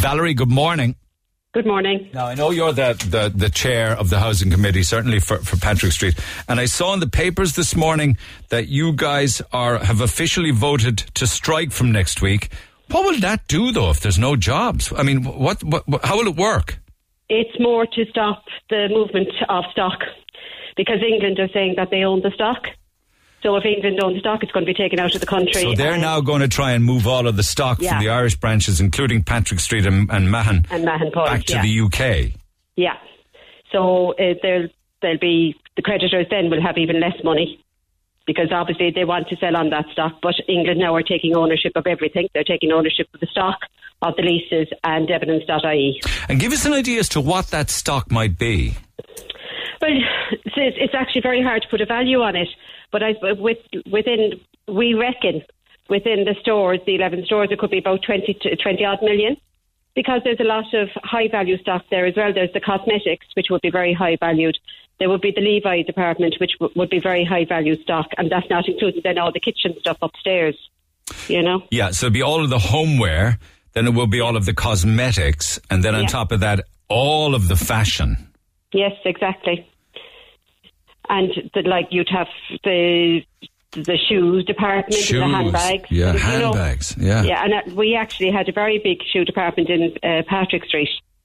Valerie, good morning. Good morning. Now, I know you're the chair of the Housing Committee, certainly for Patrick Street. And I saw in the papers this morning that you guys have officially voted to strike from next week. What will that do, though, if there's no jobs? I mean, how will it work? It's more to stop the movement of stock, because England are saying that they own the stock. So if England owns stock, it's going to be taken out of the country. So they're now going to try and move all of the stock from the Irish branches, including Patrick Street and Mahon, back to the UK. Yeah. So there'll be, the creditors then will have even less money, because obviously they want to sell on that stock, but England now are taking ownership of everything. They're taking ownership of the stock, of the leases, and Debenhams.ie. And give us an idea as to what that stock might be. Well, it's actually very hard to put a value on it. But we reckon within the stores, the 11 stores, it could be about 20 odd million, because there's a lot of high value stock there as well. There's the cosmetics, which would be very high valued. There would be the Levi department, which would be very high value stock, and that's not included then all the kitchen stuff upstairs, you know? Yeah, so it'll be all of the homeware, then it will be all of the cosmetics, and then on top of that, all of the fashion. Yes, exactly. And you'd have the shoes department and the handbags. Yeah, handbags. Yeah. Yeah, and we actually had a very big shoe department in Patrick Street.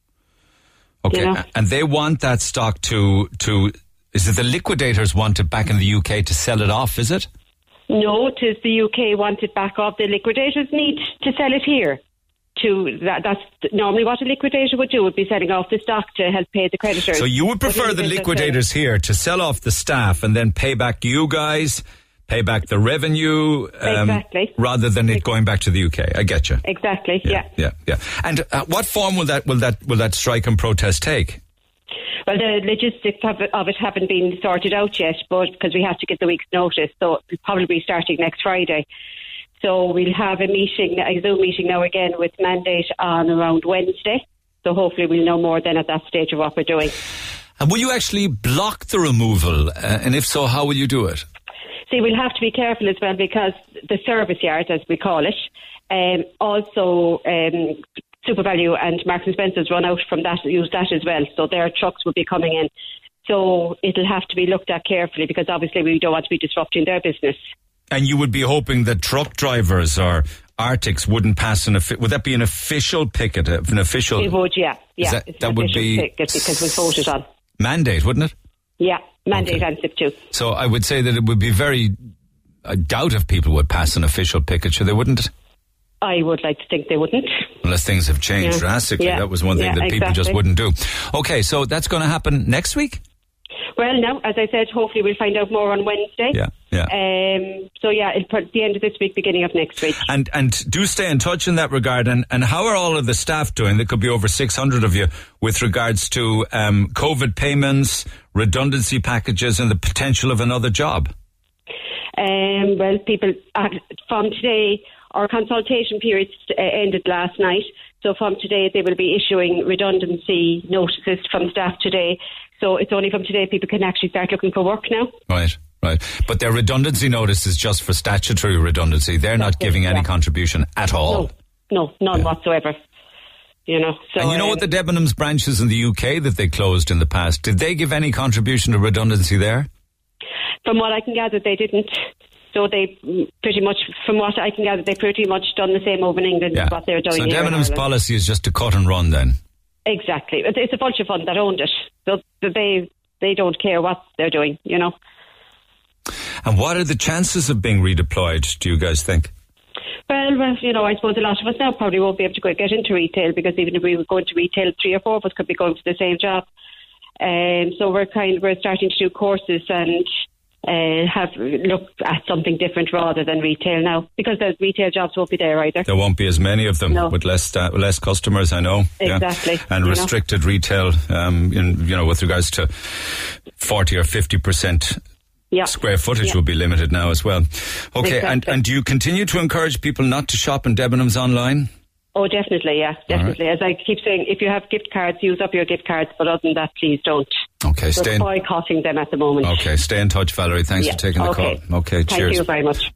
Okay, you know? And they want that stock to is it the liquidators want it back in the UK to sell it off, is it? No, it is the UK want it back off. The liquidators need to sell it here. That's normally what a liquidator would do, would be selling off the stock to help pay the creditors. So you would prefer the liquidators here to sell off the staff and then pay back you guys, pay back the revenue, exactly, rather than it going back to the UK. I get you. Exactly. Yeah. And what form will that strike and protest take? Well, the logistics of it haven't been sorted out yet, but because we have to give the week's notice, so it'll probably be starting next Friday. So we'll have a Zoom meeting now again with Mandate on around Wednesday. So hopefully we'll know more then at that stage of what we're doing. And will you actually block the removal? And if so, how will you do it? See, we'll have to be careful as well, because the service yard, as we call it, also SuperValu and Marks and Spencer's run out from that, use that as well. So their trucks will be coming in. So it'll have to be looked at carefully, because obviously we don't want to be disrupting their business. And you would be hoping that truck drivers or Arctics wouldn't pass would that be an official picket? An official? It would, yeah. That would be picket, because we voted on. Mandate, wouldn't it? Yeah, Mandate and SIP2. So I would say that it would be I doubt if people would pass an official picket, so they wouldn't. I would like to think they wouldn't. Unless things have changed drastically. That was one thing that people just wouldn't do. Okay, so that's going to happen next week? Well, now, as I said, hopefully we'll find out more on Wednesday. Yeah. So, at the end of this week, beginning of next week. And do stay in touch in that regard. And how are all of the staff doing? There could be over 600 of you with regards to COVID payments, redundancy packages, and the potential of another job. Well, people, from today, our consultation period ended last night. So from today, they will be issuing redundancy notices from staff today. So it's only from today people can actually start looking for work now. Right. But their redundancy notice is just for statutory redundancy. They're not giving any contribution at all. No, none whatsoever. You know. So, and you know what the Debenhams branches in the UK that they closed in the past, did they give any contribution to redundancy there? From what I can gather, they didn't. So they pretty much, from what I can gather, they pretty much done the same over in England as what they're doing here. So Debenhams' policy is just to cut and run then? Exactly. It's a vulture fund that owned it. So they don't care what they're doing, you know. And what are the chances of being redeployed, do you guys think? Well, you know, I suppose a lot of us now probably won't be able to get into retail, because even if we were going to retail, 3 or 4 of us could be going to the same job. So we're starting to do courses and have looked at something different rather than retail now, because the retail jobs won't be there either. There won't be as many of them with less customers, I know. Exactly. Yeah. And restricted retail, with regards to 40 or 50% square footage will be limited now as well. Okay, exactly. And do you continue to encourage people not to shop in Debenhams online? Oh, definitely, definitely. Right. As I keep saying, if you have gift cards, use up your gift cards, but other than that, please don't. Okay, We're boycotting them at the moment. Okay, stay in touch, Valerie. Thanks for taking the call. Okay, cheers. Thank you very much.